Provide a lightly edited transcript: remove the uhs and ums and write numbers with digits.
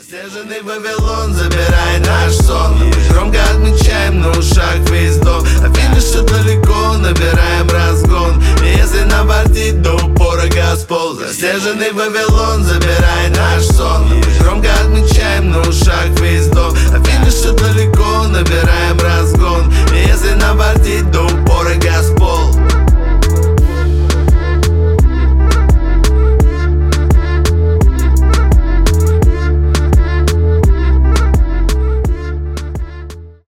Заснеженный Вавилон, забирай наш сон. Мы громко отмечаем на ушах весь дом, а финиш все далеко, набираем разгон.